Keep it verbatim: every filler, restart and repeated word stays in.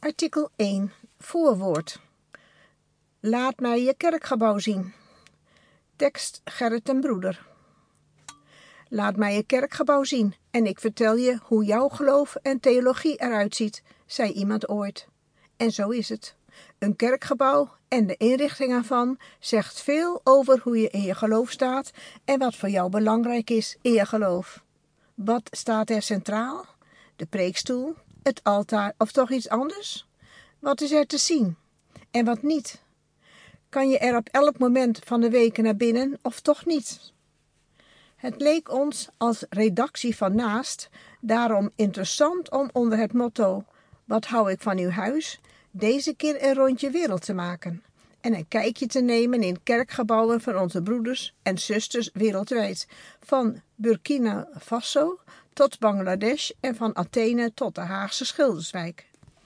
Artikel één. Voorwoord. Laat mij je kerkgebouw zien. Tekst Gerrit ten Broeder. Laat mij je kerkgebouw zien en ik vertel je hoe jouw geloof en theologie eruit ziet, zei iemand ooit. En zo is het. Een kerkgebouw en de inrichting ervan zegt veel over hoe je in je geloof staat en wat voor jou belangrijk is in je geloof. Wat staat er centraal? De preekstoel, het altaar of toch iets anders? Wat is er te zien en wat niet? Kan je er op elk moment van de week naar binnen of toch niet? Het leek ons als redactie van Naast daarom interessant om onder het motto "Wat hou ik van uw huis?" deze keer een rondje wereld te maken en een kijkje te nemen in kerkgebouwen van onze broeders en zusters wereldwijd, van Burkina Faso tot Bangladesh en van Athene tot de Haagse Schilderswijk.